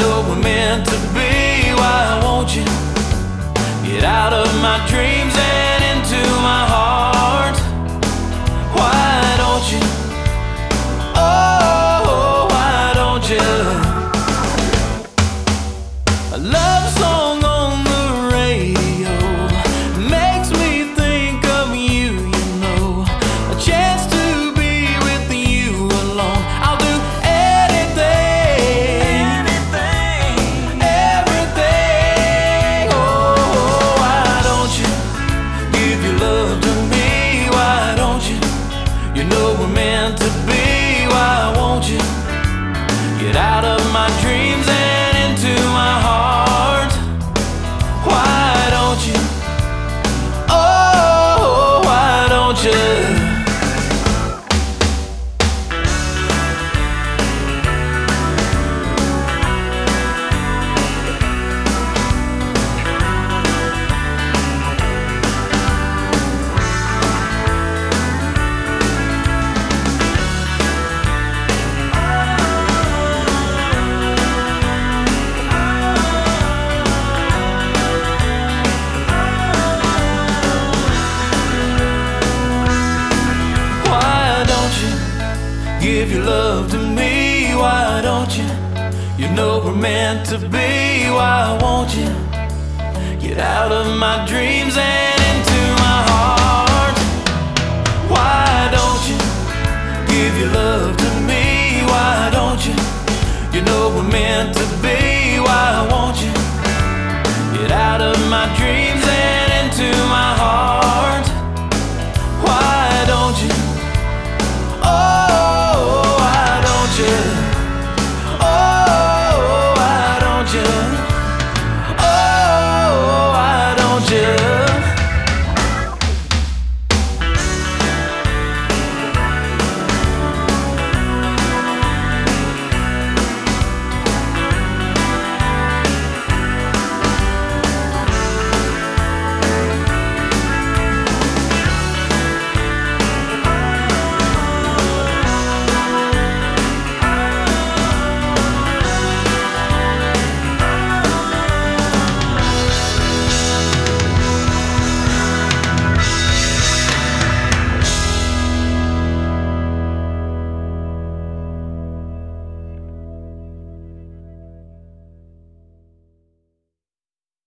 know we're meant to be. Why won't you get out of my dreams and into my heart? Why don't you? Oh, why don't you? A love song on the radio makes me think of you, you know. A chance to be with you alone. I'll do anything, everything. Oh, why don't you give your love to me? Why don't you? You know we're meant to be. Why won't you get out of my dreams and into my heart? Why don't you? Oh, why don't you? Give your love to me, why don't you? You know we're meant to be. Why won't you get out of my dreams and into my heart? Why don't you give your love to me? Why don't you? You know we're meant to